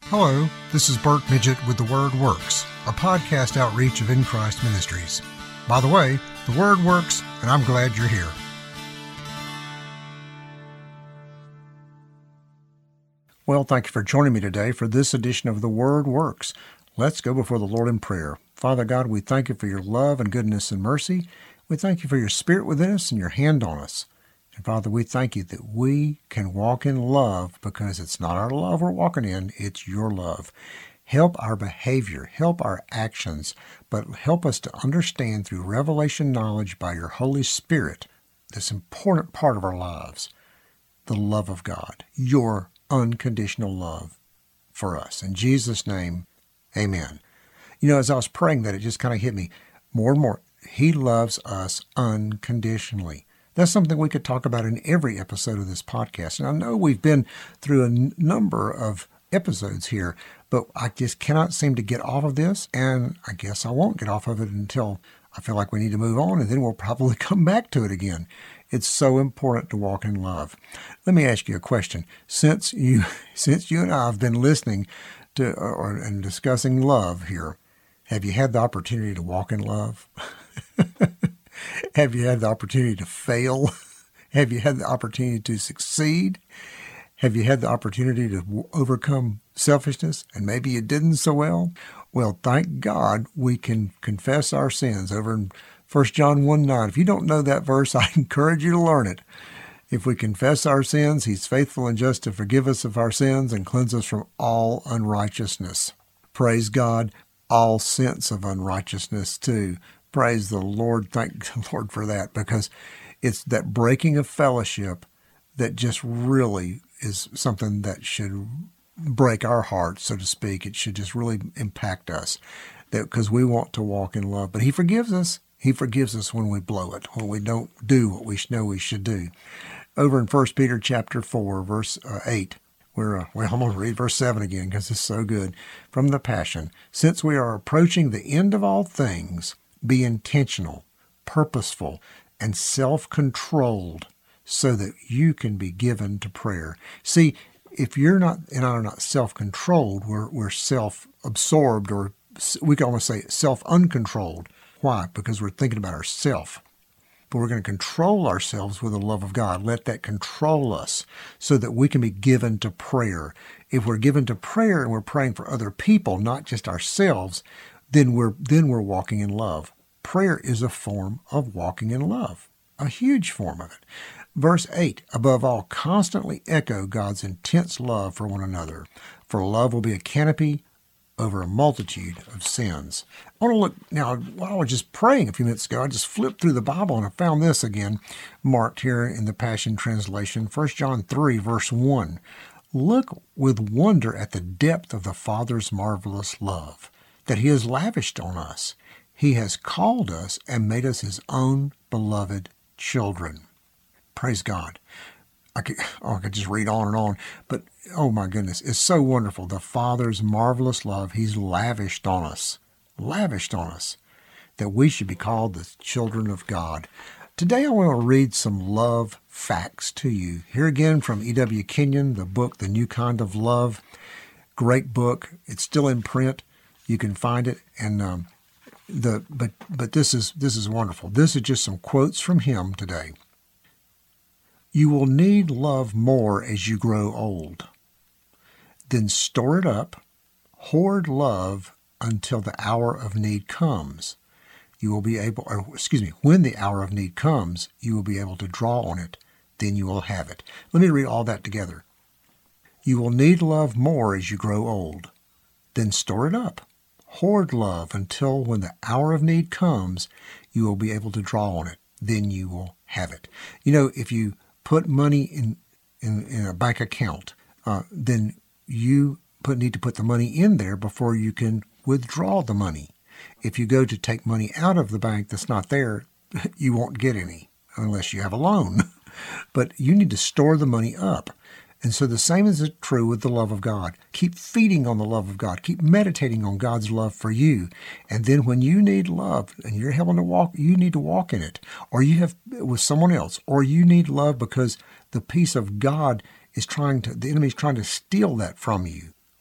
Hello, this is Bert Midget with The Word Works, a podcast outreach of In Christ Ministries. By the way, The Word works, and I'm glad you're here. Well, thank you for joining me today for this edition of The Word Works. Let's go before the Lord in prayer. Father God, we thank you for your love and goodness and mercy. We thank you for your Spirit within us and your hand on us. And Father, we thank you that we can walk in love because it's not our love we're walking in, it's your love. Help our behavior, help our actions, but help us to understand through revelation knowledge by your Holy Spirit this important part of our lives, the love of God, your unconditional love for us. In Jesus' name, amen. You know, as I was praying that, it just kind of hit me more and more. He loves us unconditionally. That's something we could talk about in every episode of this podcast. And I know we've been through a number of episodes here, but I just cannot seem to get off of this. And I guess I won't get off of it until I feel like we need to move on, and then we'll probably come back to it again. It's so important to walk in love. Let me ask you a question. Since you and I have been listening to and discussing love here, have you had the opportunity to walk in love? Have you had the opportunity to fail? Have you had the opportunity to succeed? Have you had the opportunity to overcome selfishness and maybe you didn't so well? Well, thank God we can confess our sins over in 1 John 1:9. If you don't know that verse, I encourage you to learn it. If we confess our sins, he's faithful and just to forgive us of our sins and cleanse us from all unrighteousness. Praise God, all sense of unrighteousness too. Praise the Lord. Thank the Lord for that, because it's that breaking of fellowship that just really is something that should break our hearts, so to speak. It should just really impact us, that because we want to walk in love. But he forgives us. He forgives us when we blow it, when we don't do what we know we should do. Over in 1 Peter chapter 4, verse 8, I'm going to read verse 7 again because it's so good. From the Passion, since we are approaching the end of all things, be intentional, purposeful, and self-controlled so that you can be given to prayer. See, if you're not and are not self-controlled, we're self-absorbed, or we can almost say self-uncontrolled. Why? Because we're thinking about ourselves. But we're going to control ourselves with the love of God. Let that control us so that we can be given to prayer. If we're given to prayer and we're praying for other people, not just ourselves, then we're walking in love. Prayer is a form of walking in love, a huge form of it. Verse 8, above all, constantly echo God's intense love for one another, for love will be a canopy over a multitude of sins. I want to look now, while I was just praying a few minutes ago, I just flipped through the Bible and I found this again, marked here in the Passion Translation, 1 John 3, verse 1. Look with wonder at the depth of the Father's marvelous love that he has lavished on us. He has called us and made us his own beloved children. Praise God. I could just read on and on, but oh my goodness, it's so wonderful. The Father's marvelous love he's lavished on us, that we should be called the children of God. Today I want to read some love facts to you. Here again from E.W. Kenyon, the book, The New Kind of Love. Great book. It's still in print. You can find it, and but this is wonderful. This is just some quotes from him today. You will need love more as you grow old. Then store it up, hoard love until the hour of need comes. When the hour of need comes, you will be able to draw on it. Then you will have it. Let me read all that together. You will need love more as you grow old. Then store it up. Hoard love until when the hour of need comes, you will be able to draw on it. Then you will have it. You know, if you put money in a bank account, then you need to put the money in there before you can withdraw the money. If you go to take money out of the bank that's not there, you won't get any unless you have a loan. But you need to store the money up. And so the same is true with the love of God. Keep feeding on the love of God. Keep meditating on God's love for you. And then when you need love and you're having to walk, you need to walk in it. Or you have with someone else. Or you need love because the peace of God is the enemy's trying to steal that from you.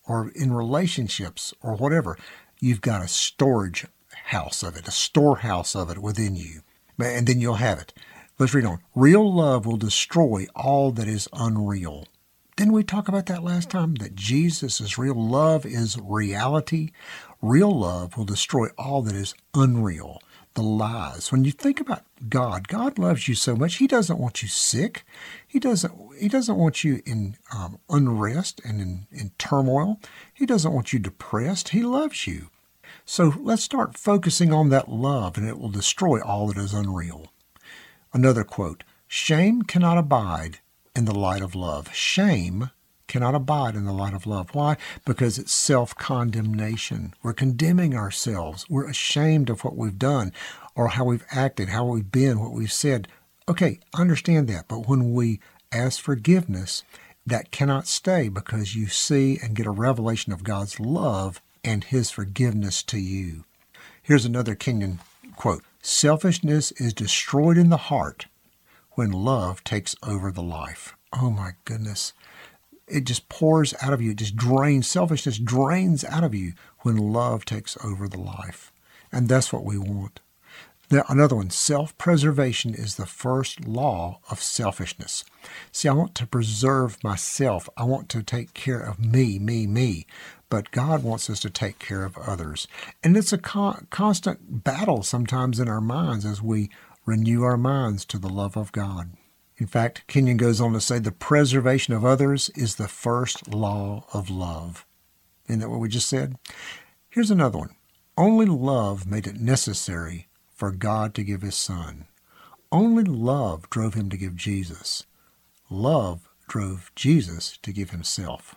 or in relationships or whatever, you've got a storage house of it, a storehouse of it within you. And then you'll have it. Let's read on. Real love will destroy all that is unreal. Didn't we talk about that last time? That Jesus is real. Love is reality. Real love will destroy all that is unreal. The lies. When you think about God, God loves you so much. He doesn't want you sick. He doesn't want you in unrest and in turmoil. He doesn't want you depressed. He loves you. So let's start focusing on that love, and it will destroy all that is unreal. Another quote, shame cannot abide in the light of love. Shame cannot abide in the light of love. Why? Because it's self-condemnation. We're condemning ourselves. We're ashamed of what we've done or how we've acted, how we've been, what we've said. Okay, I understand that. But when we ask forgiveness, that cannot stay because you see and get a revelation of God's love and His forgiveness to you. Here's another Kenyon quote. Selfishness is destroyed in the heart when love takes over the life. Oh my goodness. It just pours out of you. It just drains. Selfishness drains out of you when love takes over the life. And that's what we want. Now, another one, self-preservation is the first law of selfishness. See, I want to preserve myself. I want to take care of me. But God wants us to take care of others. And it's a constant battle sometimes in our minds as we renew our minds to the love of God. In fact, Kenyon goes on to say the preservation of others is the first law of love. Isn't that what we just said? Here's another one. Only love made it necessary for God to give His Son. Only love drove Him to give Jesus. Love drove Jesus to give Himself.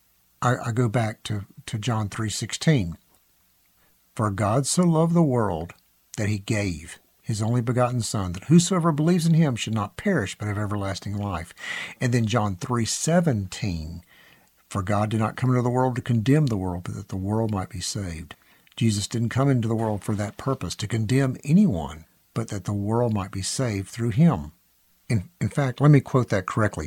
I go back to John 3:16. For God so loved the world that He gave His only begotten Son, that whosoever believes in Him should not perish but have everlasting life. And then John 3:17, for God did not come into the world to condemn the world, but that the world might be saved. Jesus didn't come into the world for that purpose, to condemn anyone, but that the world might be saved through Him. In fact, let me quote that correctly.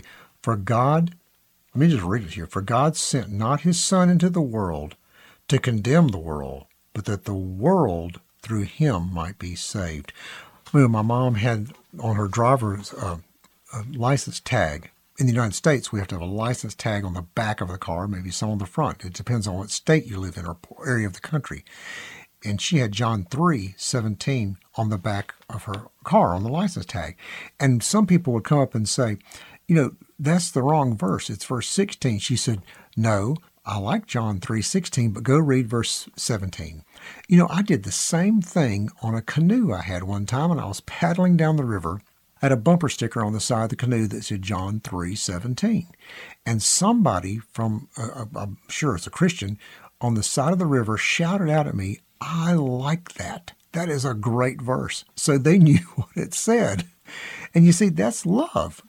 Let me just read it here. For God sent not His Son into the world to condemn the world, but that the world through Him might be saved. Well, my mom had on her driver's license tag. In the United States, we have to have a license tag on the back of the car, maybe some on the front. It depends on what state you live in or area of the country. And she had John 3:17 on the back of her car on the license tag. And some people would come up and say, that's the wrong verse. It's verse 16. She said, no, I like John 3:16, but go read verse 17. I did the same thing on a canoe I had one time, and I was paddling down the river. I had a bumper sticker on the side of the canoe that said John 3:17. And somebody from, I'm sure it's a Christian, on the side of the river shouted out at me, I like that. That is a great verse. So they knew what it said. And you see, that's love.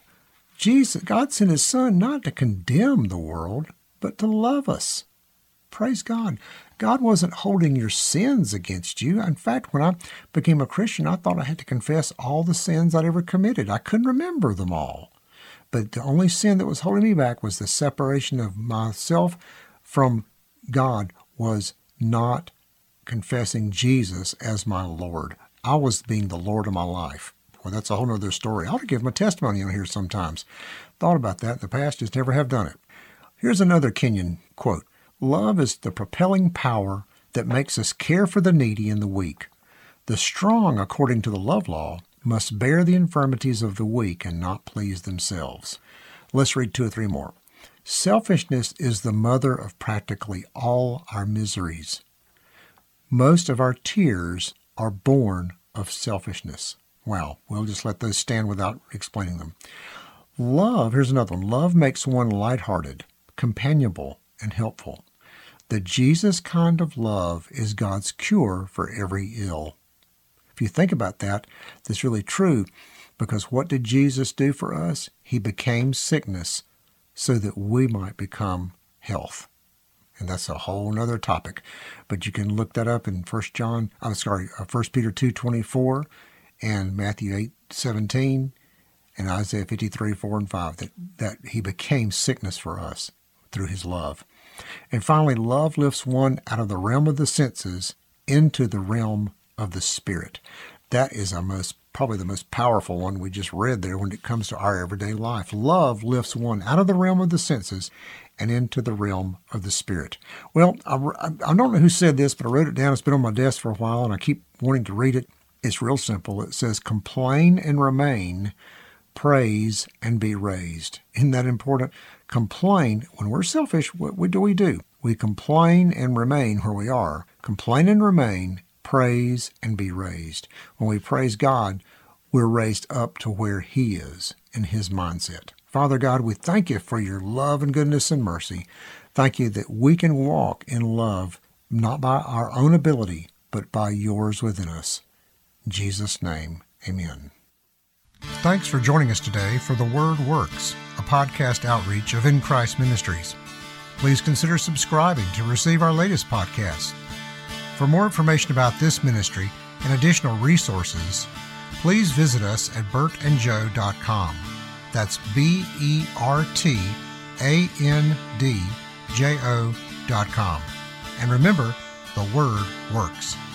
God sent His Son not to condemn the world, but to love us. Praise God. God wasn't holding your sins against you. In fact, when I became a Christian, I thought I had to confess all the sins I'd ever committed. I couldn't remember them all. But the only sin that was holding me back was the separation of myself from God, was not confessing Jesus as my Lord. I was being the Lord of my life. Well, that's a whole other story. I ought to give my testimony on here sometimes. Thought about that in the past, just never have done it. Here's another Kenyon quote. Love is the propelling power that makes us care for the needy and the weak. The strong, according to the love law, must bear the infirmities of the weak and not please themselves. Let's read 2 or 3 more. Selfishness is the mother of practically all our miseries. Most of our tears are born of selfishness. Wow, we'll just let those stand without explaining them. Love, here's another one. Love makes one lighthearted, companionable, and helpful. The Jesus kind of love is God's cure for every ill. If you think about that, that's really true, because what did Jesus do for us? He became sickness so that we might become health. And that's a whole nother topic. But you can look that up in 1 Peter 2:24 and Matthew 8:17 and Isaiah 53:4 and 5, that He became sickness for us through His love. And finally, love lifts one out of the realm of the senses into the realm of the Spirit. That is probably the most powerful one we just read there when it comes to our everyday life. Love lifts one out of the realm of the senses and into the realm of the Spirit. Well, I don't know who said this, but I wrote it down. It's been on my desk for a while, and I keep wanting to read it. It's real simple. It says, complain and remain, praise and be raised. Isn't that important? Complain. When we're selfish, what do? We complain and remain where we are. Complain and remain, praise and be raised. When we praise God, we're raised up to where He is in His mindset. Father God, we thank You for Your love and goodness and mercy. Thank You that we can walk in love, not by our own ability, but by Yours within us. In Jesus' name, amen. Thanks for joining us today for The Word Works, a podcast outreach of In Christ Ministries. Please consider subscribing to receive our latest podcast. For more information about this ministry and additional resources, please visit us at bertandjoe.com. That's BERTANDJO.com. And remember, the Word works.